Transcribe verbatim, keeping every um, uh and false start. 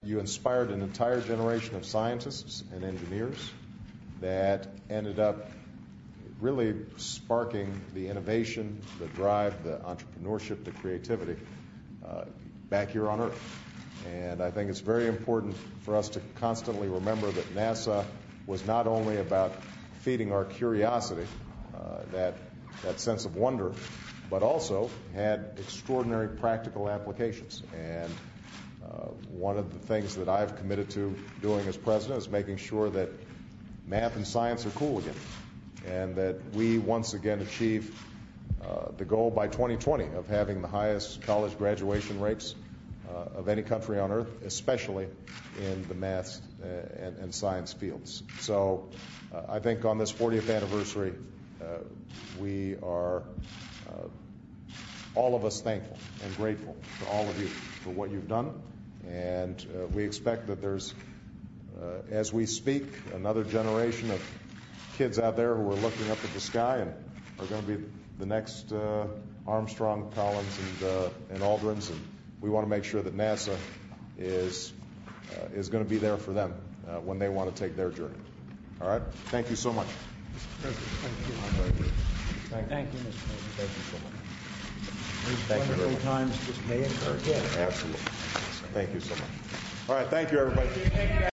you inspired an entire generation of scientists and engineers that ended up really sparking the innovation, the drive, the entrepreneurship, the creativity uh, back here on Earth. And I think it's very important for us to constantly remember that NASA was not only about feeding our curiosity, uh, that, that sense of wonder, but also had extraordinary practical applications. And uh, one of the things that I've committed to doing as president is making sure that math and science are cool again, and that we once again achieve uh, the goal by twenty twenty of having the highest college graduation rates uh, of any country on earth, especially in the math uh, and, and science fields. So uh, I think on this fortieth anniversary, uh, we are uh, all of us thankful and grateful to all of you for what you've done, and uh, we expect that there's, uh, as we speak, another generation of kids out there who are looking up at the sky and are going to be the next uh, Armstrong, Collins, and, uh, and Aldrins, and we want to make sure that NASA is uh, is going to be there for them uh, when they want to take their journey. All right? Thank you so much. Thank you. Thank you. Thank you, Mister President. Thank you so much. These Thank you very wonderful much. times just may occur again. Absolutely. Thank you so much. All right. Thank you, everybody.